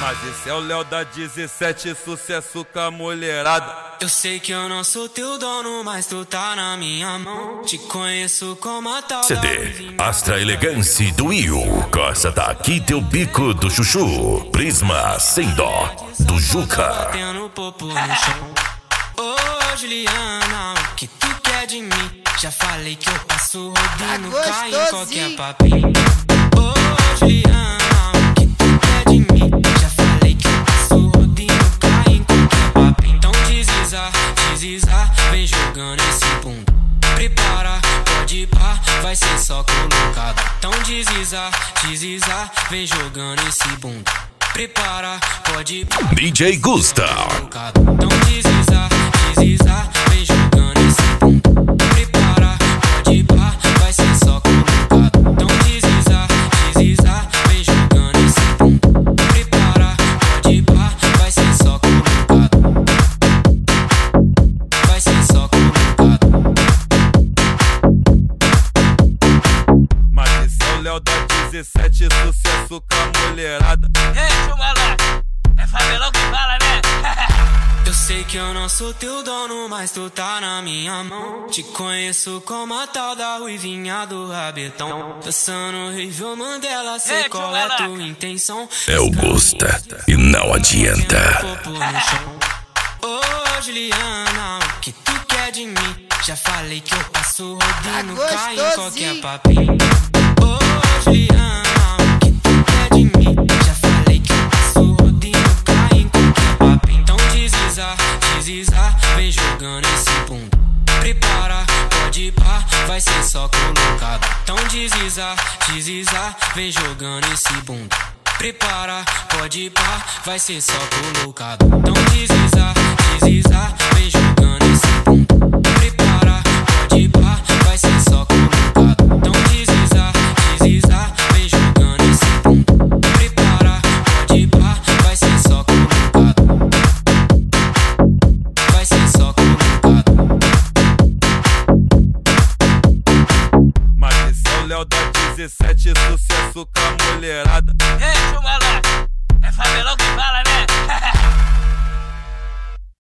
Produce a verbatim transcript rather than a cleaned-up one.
Mas esse é o Léo da dezessete, sucesso com a mulherada. Eu sei que eu não sou teu dono, mas tu tá na minha mão. Te conheço como a tal C D Astra Elegance do Will. Coça tá aqui teu bico do chuchu. Prisma sem dó do Juca. Batendo popo no chão. Ô Juliana, o que tu quer de mim? Já falei que eu passo rodando, Tá cai em qualquer papinho. Ô Juliana, o que tu quer de mim? Já falei que eu passo rodando, cai em qualquer papinho. Então desliza, desliza, vem jogando esse bunda. Prepara, pode ir pá, vai ser só colocado. Então desliza, desliza, vem jogando esse bunda. Prepara, pode ir pá, D J Gusta. então desliza, desliza, vem jogando esse bunda. Prepara, pode ir pá, vai ser só colocado. Então desliza, desliza, vem jogando esse bunda. Prepara, pode ir pá, vai ser só colocado. Vai ser só colocado. Mas esse é o Léo da dezessete, sucesso com a mulherada. Ei, chumalé, é favelão que fala, né? Eu sei que eu não sou teu dono, mas tu tá na minha mão. Te conheço como a tal da ruivinha do rabetão. Dançando Rível Mandela, sei Ei, qual é Tchumalaca. tua intenção. É o Gusta e não adianta. Popo no chão. Ô Juliana, o que tu quer de mim? Já falei que eu passo rodando, Tá cai em qualquer gostosinho. papinho. Ô Juliana, o que tu quer de mim? Já falei que eu passo rodando, cai em qualquer papinho. Então desliza, desliza, vem jogando esse bunda. Prepara, pode ir pá, vai ser só colocado. Então desliza, desliza, vem jogando esse bunda. Prepara, pode ir pá, vai ser só colocado. Então desliza, desliza, vem jogando esse bunda. Prepara, pode ir pá, vai ser só colocado. Então desliza, desliza, vem jogando esse bunda. Prepara, pode ir pá, vai ser só colocado. Vai ser só colocado. Mas esse é o Léo da dezessete, sucesso com a mulherada. Ei, chumalé, é favelão que fala, né?